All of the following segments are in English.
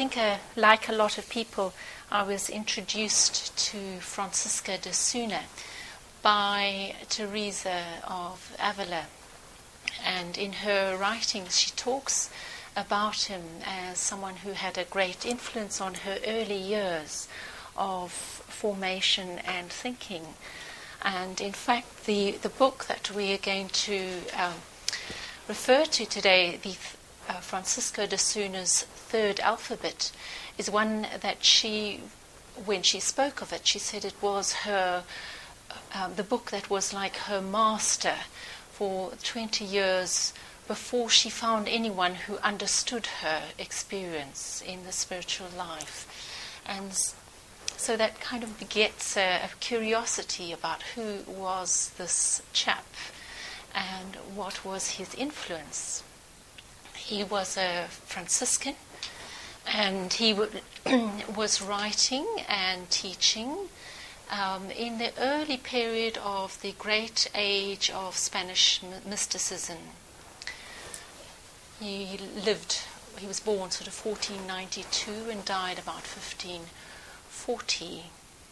think, like a lot of people, I was introduced to Francisco de Suna by Teresa of Avila. And in her writings, she talks about him as someone who had a great influence on her early years of formation and thinking. And in fact, the book that we are going to refer to today, the Francisco de Suna's Third Alphabet, is one that she, when she spoke of it, she said it was her, the book that was like her master for 20 years before she found anyone who understood her experience in the spiritual life. And so that kind of begets a curiosity about who was this chap and what was his influence. He was a Franciscan, and he was writing and teaching in the early period of the great age of Spanish mysticism. He was born sort of 1492 and died about 1540.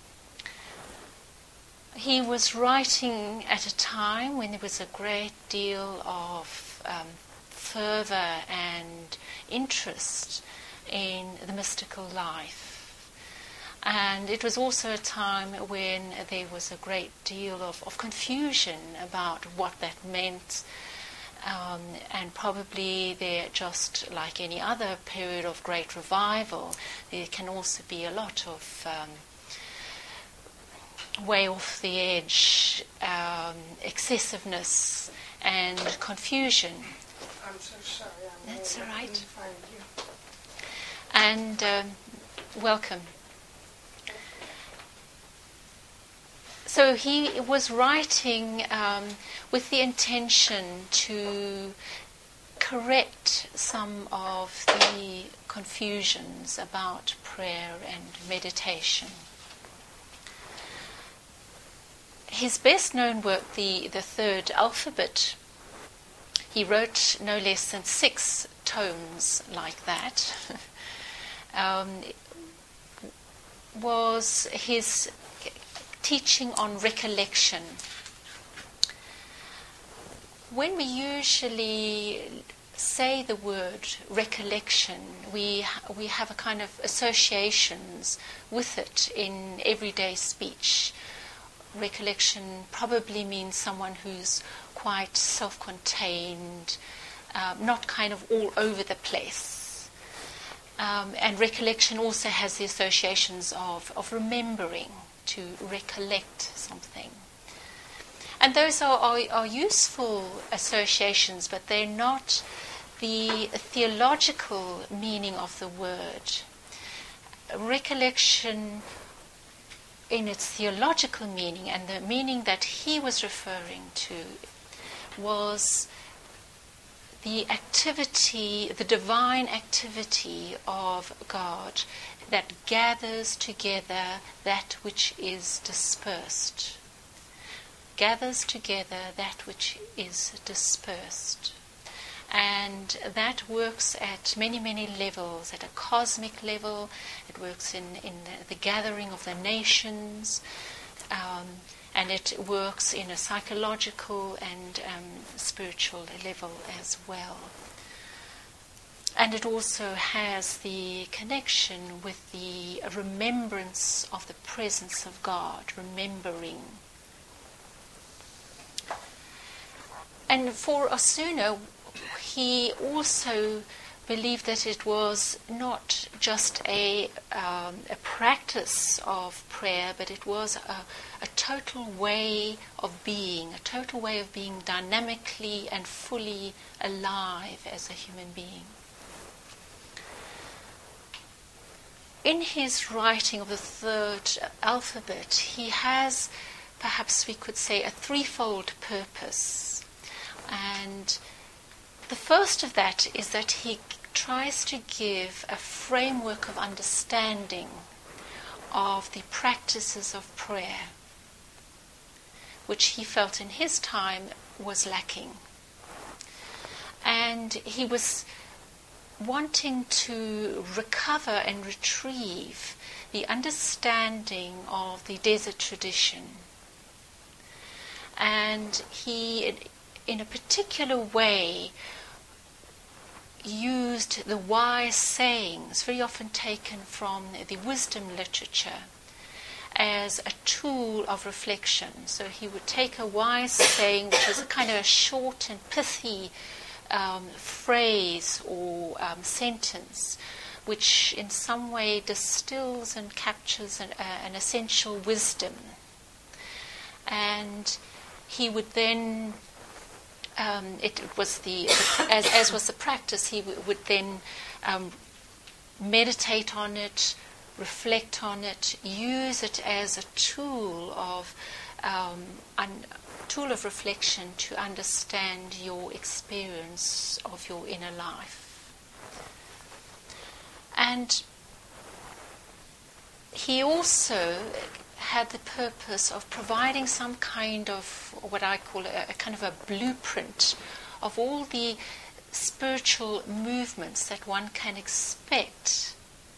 He was writing at a time when there was a great deal of fervour and interest in the mystical life. And it was also a time when there was a great deal of confusion about what that meant. And probably there, just like any other period of great revival, there can also be a lot of way off the edge, excessiveness and confusion. I'm so sorry. That's all right. Find you. And welcome. So he was writing with the intention to correct some of the confusions about prayer and meditation. His best known work, the Third Alphabet, he wrote no less than 6 tomes like that, was his teaching on recollection. When we usually say the word recollection, we have a kind of associations with it in everyday speech. Recollection probably means someone who's quite self-contained, not kind of all over the place. And recollection also has the associations of remembering, to recollect something. And those are useful associations, but they're not the theological meaning of the word. Recollection, in its theological meaning, and the meaning that he was referring to, was the activity, the divine activity of God that gathers together that which is dispersed. Gathers together that which is dispersed. And that works at many, many levels. At a cosmic level, it works in the gathering of the nations, and it works in a psychological and spiritual level as well. And it also has the connection with the remembrance of the presence of God, remembering. And for Osuna, he also believed that it was not just a practice of prayer, but it was a total way of being, dynamically and fully alive as a human being. In his writing of the Third Alphabet, he has, perhaps we could say, a threefold purpose. And the first of that is that he tries to give a framework of understanding of the practices of prayer, which he felt in his time was lacking. And he was wanting to recover and retrieve the understanding of the desert tradition. And he, in a particular way, used the wise sayings, very often taken from the wisdom literature, as a tool of reflection. So he would take a wise saying, which is a kind of a short and pithy phrase or sentence, which in some way distills and captures an essential wisdom. And he would then, it was as was the practice, he would then meditate on it, reflect on it, use it as a tool of reflection to understand your experience of your inner life. And he also had the purpose of providing some kind of what I call a kind of a blueprint of all the spiritual movements that one can expect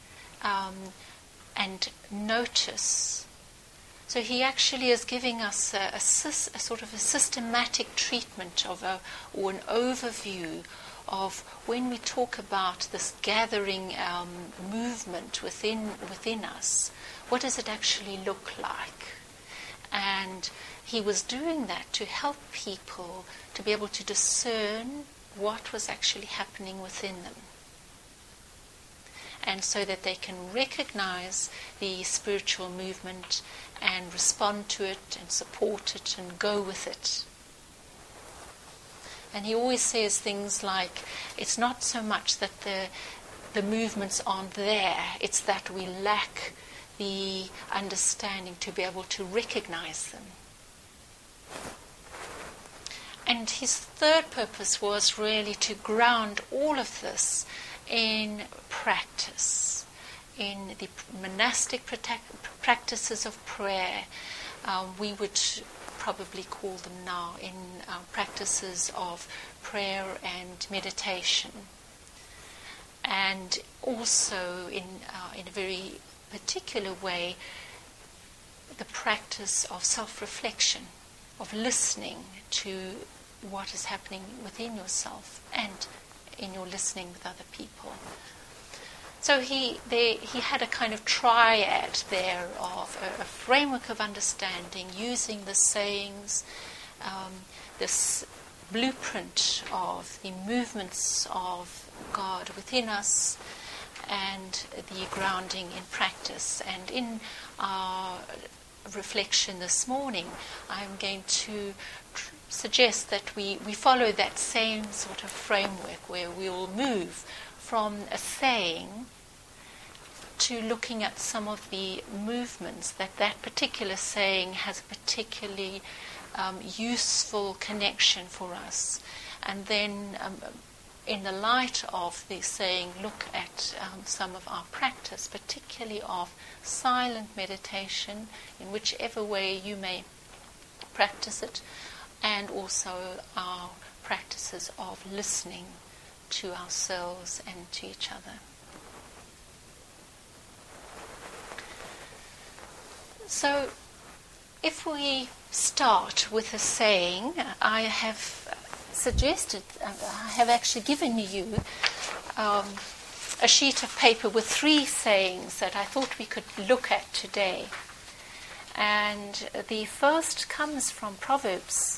and notice. So he actually is giving us a sort of a systematic treatment of or an overview of when we talk about this gathering movement within us, what does it actually look like? And he was doing that to help people to be able to discern what was actually happening within them, and so that they can recognize the spiritual movement and respond to it and support it and go with it. And he always says things like, it's not so much that the movements aren't there, it's that we lack the understanding to be able to recognize them. And his third purpose was really to ground all of this in practice, in the monastic practices of prayer. We would probably call them now in practices of prayer and meditation, and also in a very particular way the practice of self-reflection, of listening to what is happening within yourself and in your listening with other people. So he had a kind of triad there of a framework of understanding, using the sayings, this blueprint of the movements of God within us, and the grounding in practice. And in our reflection this morning, I'm going to suggest that we follow that same sort of framework, where we will move from a saying to looking at some of the movements that particular saying has a particularly useful connection for us. And then in the light of the saying, look at some of our practice, particularly of silent meditation, in whichever way you may practice it, and also our practices of listening to ourselves and to each other. So, if we start with a saying, I have suggested, I have actually given you a sheet of paper with 3 sayings that I thought we could look at today. And the first comes from Proverbs.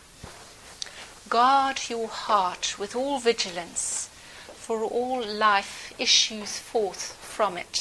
Guard your heart with all vigilance, for all life issues forth from it.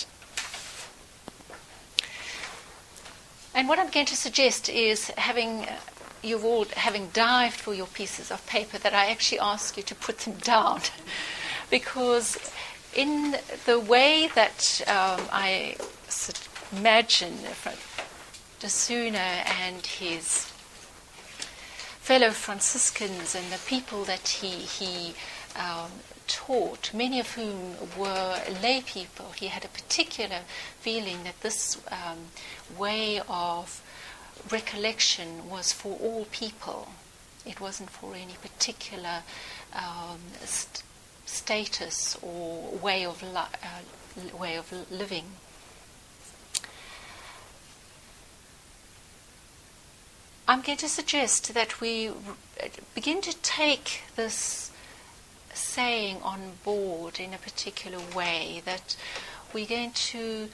And what I'm going to suggest is, having dived for your pieces of paper, that I actually ask you to put them down. Because in the way that I imagine Dasuna and his fellow Franciscans and the people that he taught, many of whom were lay people, he had a particular feeling that this way of recollection was for all people. It wasn't for any particular status or way of living. I'm going to suggest that we begin to take this saying on board in a particular way, that we're going to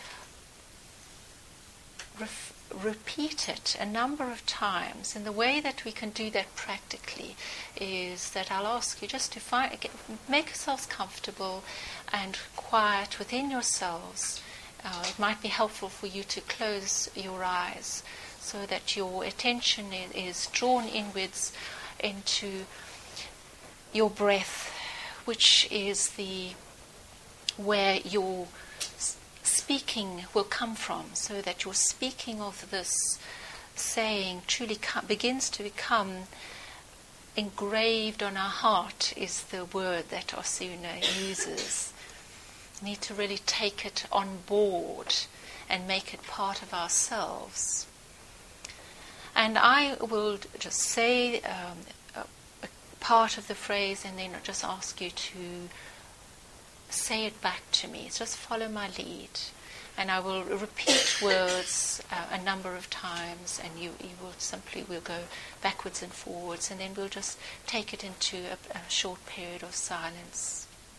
repeat it a number of times. And the way that we can do that practically is that I'll ask you just to make yourselves comfortable and quiet within yourselves. It might be helpful for you to close your eyes so that your attention is drawn inwards into your breath, which is where your speaking will come from, so that your speaking of this saying truly begins to become engraved on our heart, is the word that Osuna uses. We need to really take it on board and make it part of ourselves. And I will just say a part of the phrase and then I'll just ask you to say it back to me. Just follow my lead. And I will repeat words a number of times, and we'll go backwards and forwards, and then we'll just take it into a short period of silence.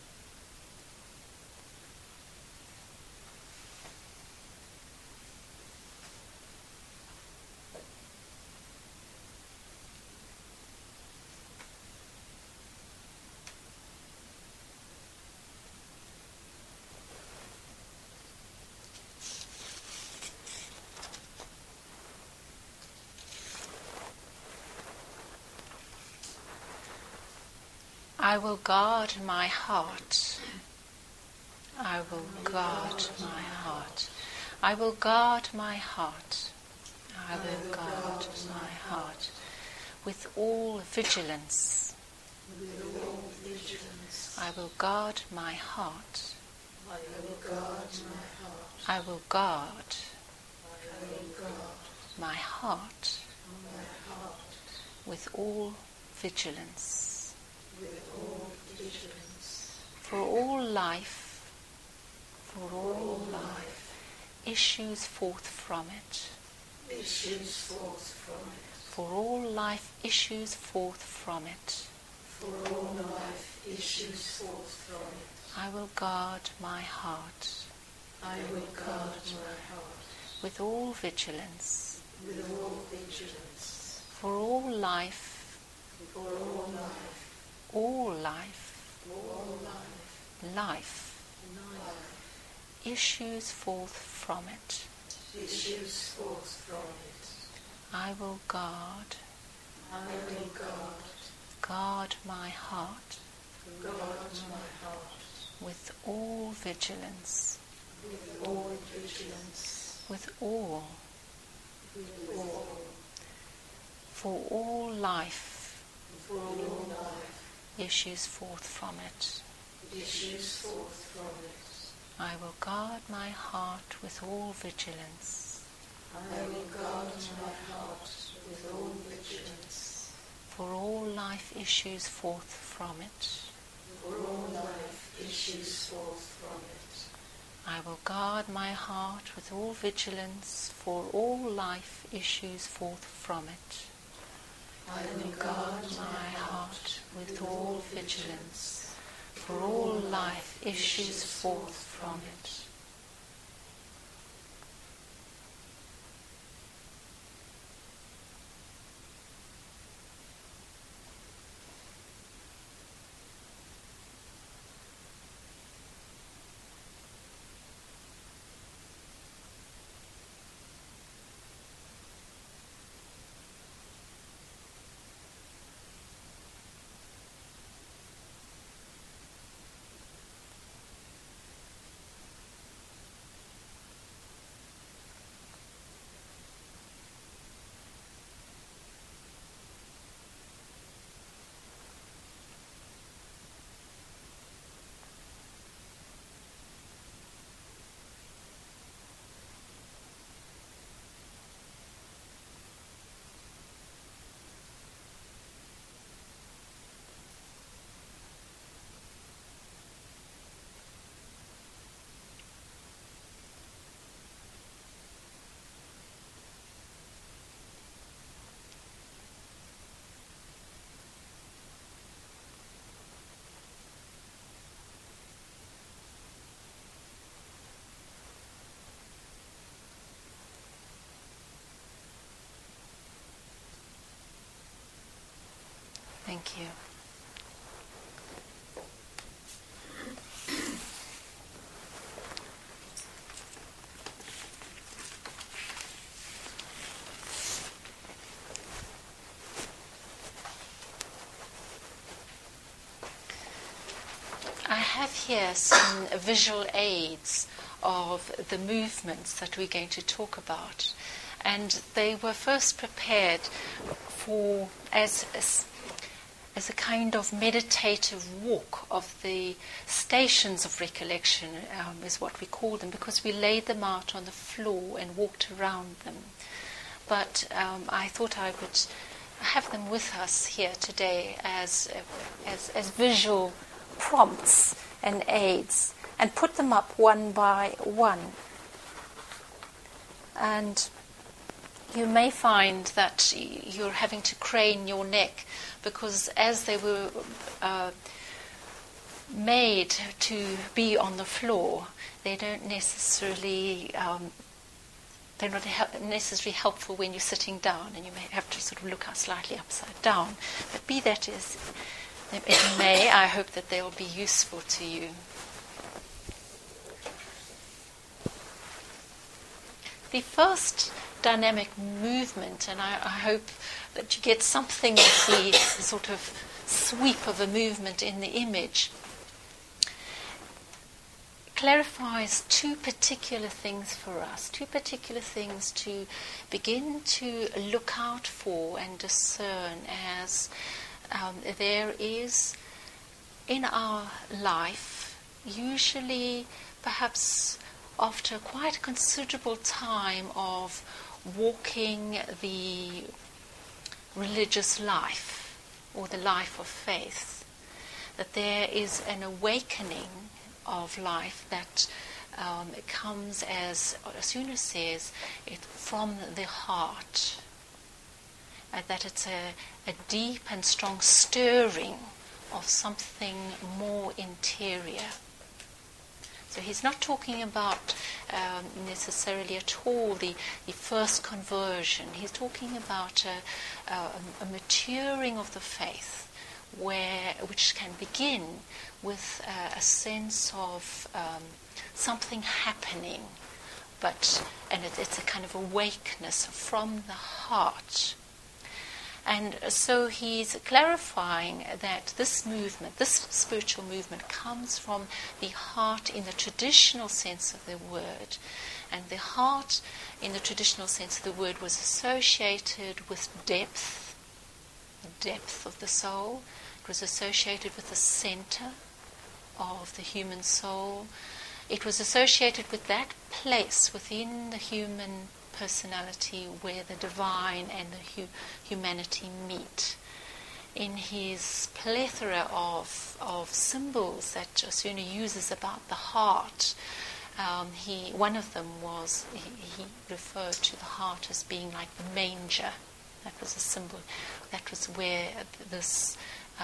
I will guard my heart. I will guard my heart. I will guard my heart. I will guard my heart with all vigilance. I will guard my heart. I will guard my heart with all vigilance. For all life issues forth from it. For all life issues forth from it. I will guard my heart. With all vigilance. For all life. All life issues forth from it. I will guard my heart with all vigilance. With all. For all life issues forth from it. I will guard my heart with all vigilance. For all life issues forth from it. I will guard my heart with all vigilance, for all life issues forth from it. I will guard my heart with all vigilance, for all life issues forth from it. Thank you. I have here some visual aids of the movements that we're going to talk about, and they were first prepared for as a kind of meditative walk of the stations of recollection, is what we call them, because we laid them out on the floor and walked around them. But I thought I would have them with us here today as visual prompts and aids, and put them up one by one. And you may find that you're having to crane your neck, because as they were made to be on the floor, they don't necessarily they're not necessarily helpful when you're sitting down, and you may have to sort of look slightly upside down. But be that as it may, I hope that they will be useful to you. The first dynamic movement, and I hope that you get something of the sort of sweep of a movement in the image, clarifies two particular things for us, two particular things to begin to look out for and discern as there is in our life, usually perhaps after quite a considerable time of walking the religious life or the life of faith, that there is an awakening of life that comes, as Asuna says, it from the heart. That it's a deep and strong stirring of something more interior. So he's not talking about necessarily at all the first conversion. He's talking about a maturing of the faith, which can begin with a sense of something happening, and it's a kind of awakeness from the heart. And so he's clarifying that this movement, this spiritual movement, comes from the heart in the traditional sense of the word. And the heart in the traditional sense of the word was associated with depth, the depth of the soul. It was associated with the center of the human soul. It was associated with that place within the human personality where the divine and the humanity meet. In his plethora of symbols that Asuna uses about the heart, one of them was, he referred to the heart as being like the manger. That was a symbol. That was where this,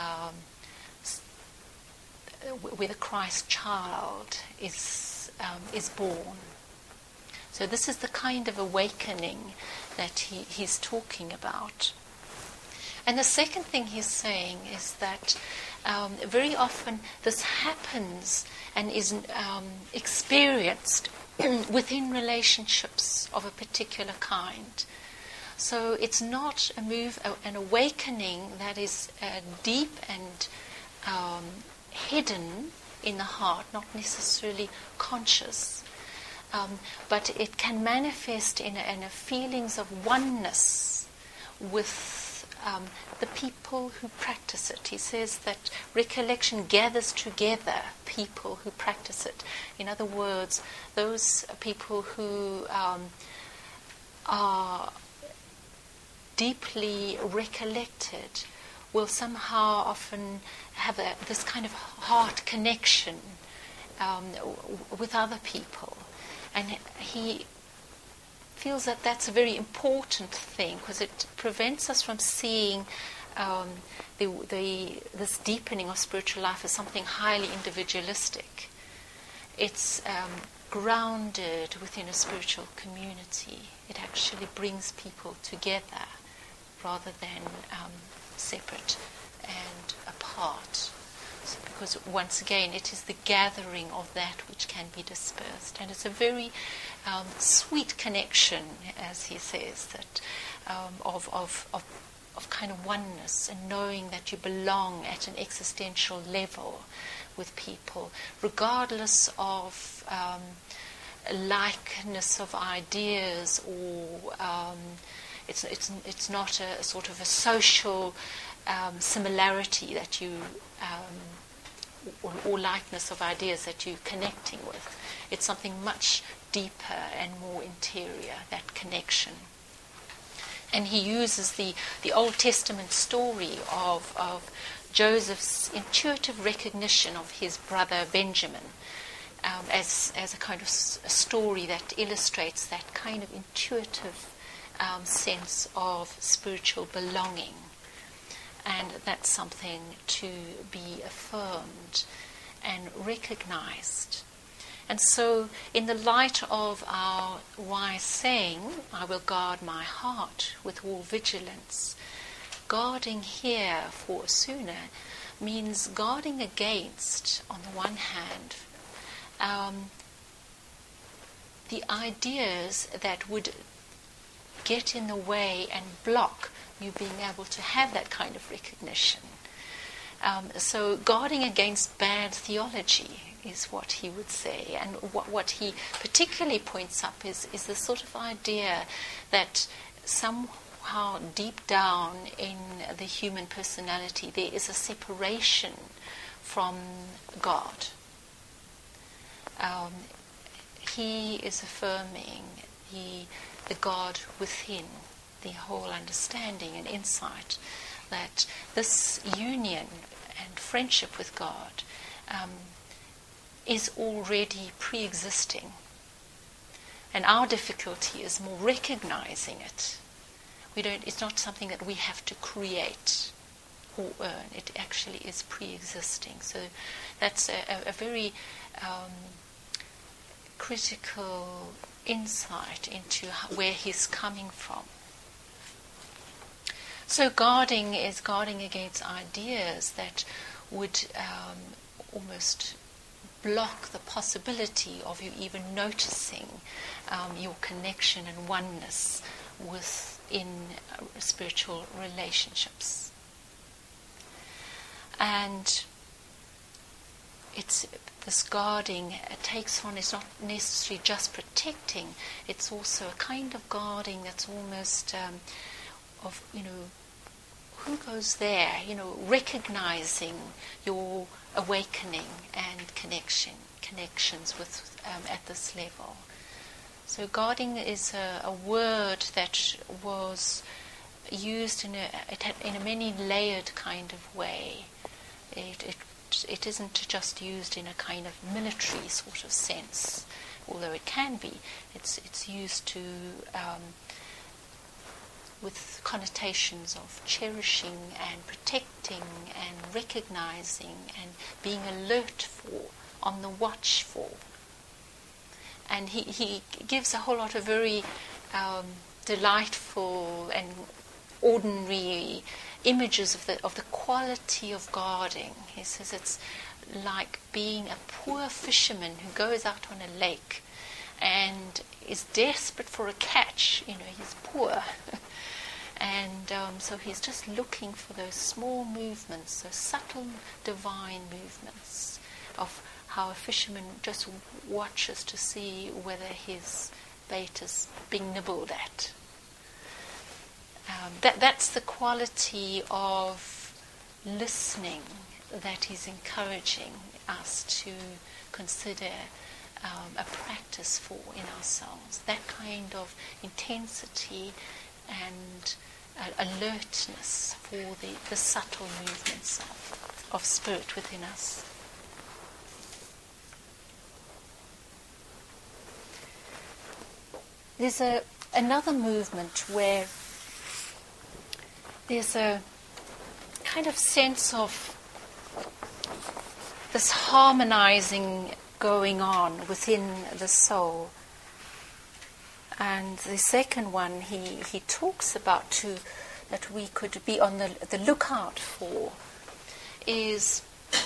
where the Christ child is born. So this is the kind of awakening that he's talking about. And the second thing he's saying is that very often this happens and is experienced within relationships of a particular kind. So it's not an awakening that is deep and hidden in the heart, not necessarily conscious. But it can manifest in a feelings of oneness with the people who practice it. He says that recollection gathers together people who practice it. In other words, those people who are deeply recollected will somehow often have this kind of heart connection with other people. And he feels that that's a very important thing, because it prevents us from seeing this deepening of spiritual life as something highly individualistic. It's grounded within a spiritual community. It actually brings people together rather than separate and apart. So, because once again, it is the gathering of that which can be dispersed. And it's a very sweet connection, as he says, that of kind of oneness and knowing that you belong at an existential level with people, regardless of likeness of ideas, or it's not a sort of a social similarity that you or likeness of ideas that you're connecting with. It's something much deeper and more interior, that connection. And he uses the Old Testament story of Joseph's intuitive recognition of his brother Benjamin as a kind of a story that illustrates that kind of intuitive sense of spiritual belonging. And that's something to be affirmed and recognized. And so, in the light of our wise saying, I will guard my heart with all vigilance, guarding here for Asuna means guarding against, on the one hand, the ideas that would get in the way and block you being able to have that kind of recognition. So guarding against bad theology is what he would say. And what he particularly points up is the sort of idea that somehow deep down in the human personality there is a separation from God. He is affirming the God within, the whole understanding and insight that this union and friendship with God is already pre-existing. And our difficulty is more recognizing it. It's not something that we have to create or earn. It actually is pre-existing. So that's a very critical insight into where he's coming from. So guarding is guarding against ideas that would almost block the possibility of you even noticing your connection and oneness within spiritual relationships. And it's this guarding takes on, it's not necessarily just protecting, it's also a kind of guarding that's almost of, who goes there, recognizing your awakening and connections with at this level. So guarding is a word that was used in a many layered kind of way. It isn't just used in a kind of military sort of sense, although it can be. It's used to with connotations of cherishing and protecting and recognizing and being alert for, on the watch for. And he gives a whole lot of very delightful and ordinary images of the quality of guarding. He says it's like being a poor fisherman who goes out on a lake and is desperate for a catch. He's poor. And so he's just looking for those small movements, those subtle divine movements of how a fisherman just watches to see whether his bait is being nibbled at. That's the quality of listening that he's encouraging us to consider a practice for in ourselves. That kind of intensity and alertness for the subtle movements of spirit within us. There's another movement where there's a kind of sense of this harmonizing going on within the soul. And the second one he talks about that we could be on the lookout for is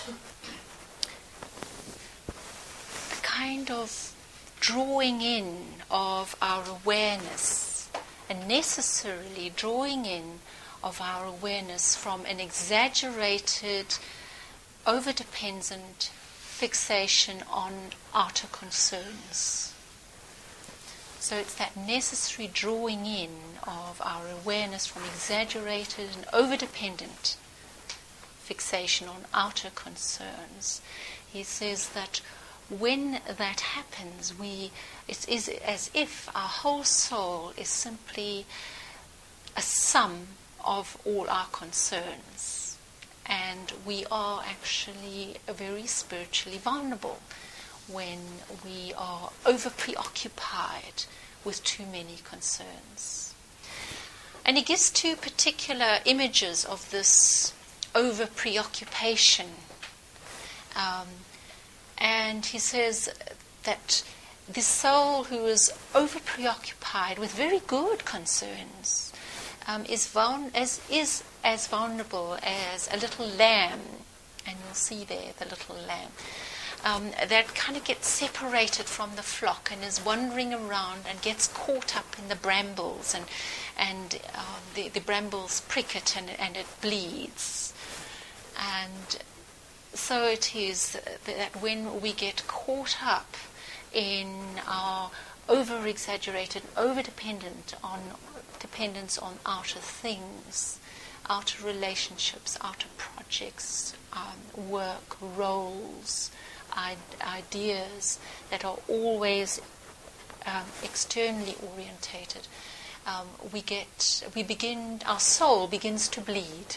a kind of drawing in of our awareness, and necessarily drawing in of our awareness from an exaggerated, overdependent fixation on outer concerns. So it's that necessary drawing in of our awareness from exaggerated and overdependent fixation on outer concerns. He says that when that happens, it is as if our whole soul is simply a sum of all our concerns, and we are actually very spiritually vulnerable when we are over preoccupied with too many concerns. And he gives two particular images of this over preoccupation. And he says that the soul who is over preoccupied with very good concerns is as vulnerable as a little lamb, and you'll see there the little lamb, that kind of gets separated from the flock and is wandering around and gets caught up in the brambles, and the brambles prick it and it bleeds. And so it is that when we get caught up in our over-exaggerated, over-dependence on outer things, outer relationships, outer projects, work, roles, ideas that are always externally orientated, our soul begins to bleed.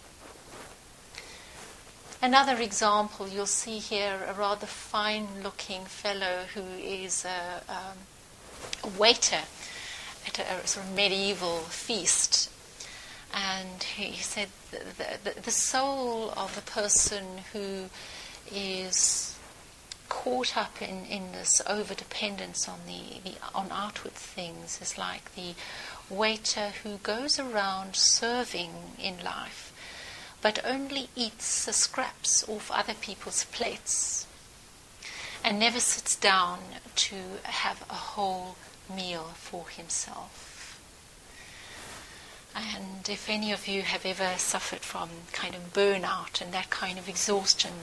Another example, you'll see here a rather fine-looking fellow who is a waiter at a sort of medieval feast. And he said the soul of the person who is caught up in this over-dependence on outward things is like the waiter who goes around serving in life, but only eats the scraps off other people's plates and never sits down to have a whole meal for himself. And if any of you have ever suffered from kind of burnout and that kind of exhaustion,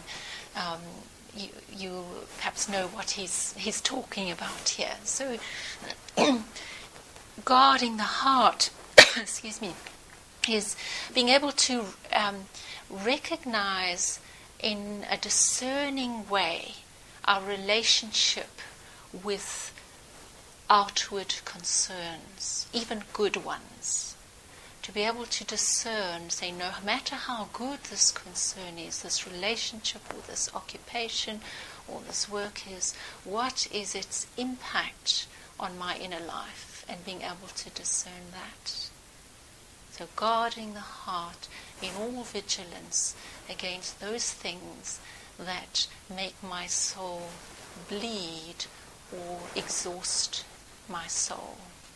you perhaps know what he's talking about here. So guarding the heart, excuse me, is being able to recognize in a discerning way our relationship with outward concerns, even good ones. To be able to discern, say, no matter how good this concern is, this relationship or this occupation or this work is, what is its impact on my inner life, and being able to discern that. So guarding the heart in all vigilance against those things that make my soul bleed or exhaust my soul.